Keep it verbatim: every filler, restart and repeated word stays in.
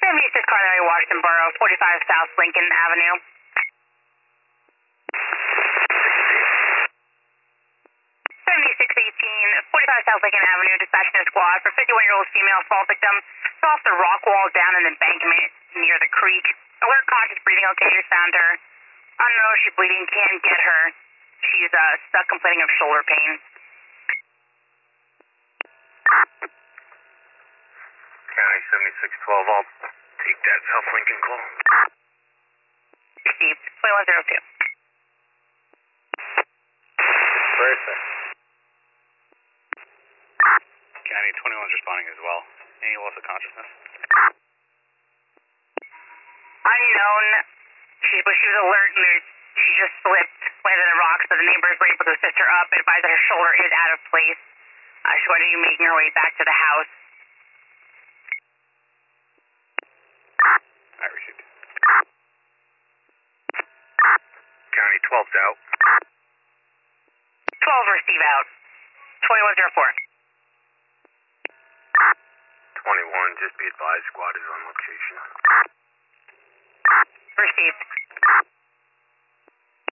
seventy-six Carnegie, Washington Borough, forty-five South Lincoln Avenue. seventy-six eighteen, forty-five South Lincoln Avenue, dispatching a squad for fifty-one-year-old female assault victim. Fell off the rock wall down an embankment near the creek. Alert, conscious, breathing okay, just found her. I don't know if she's bleeding, can't get her. She's uh, stuck complaining of shoulder pain. County seventy-six twelve, I'll take that South Lincoln call. Received, twenty-one oh two. Where is that? County twenty-one's responding as well. Any loss of consciousness? Unknown. She, but she was alert and there- she just slipped, landed in the rocks, but the neighbors were able to assist her up and advised that her shoulder is out of place. Uh, she's going to be making her way back to the house. I received. County twelve's out. twelve receive out. twenty-one oh four. twenty-one, just be advised, squad is on location. Received.